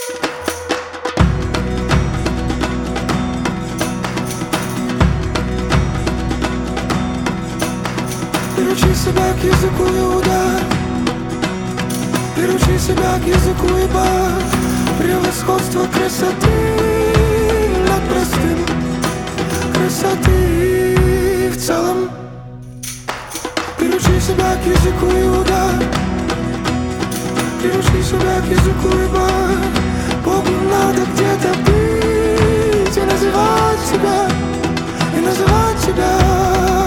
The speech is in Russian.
Приручи себя к языку и удар, приручи себя к языку и бар. Превосходство красоты над простым, красоты в целом. Приручи себя к языку и удар, приручи себя к языку и бар. Богу надо где-то быть и называть себя, и называть себя.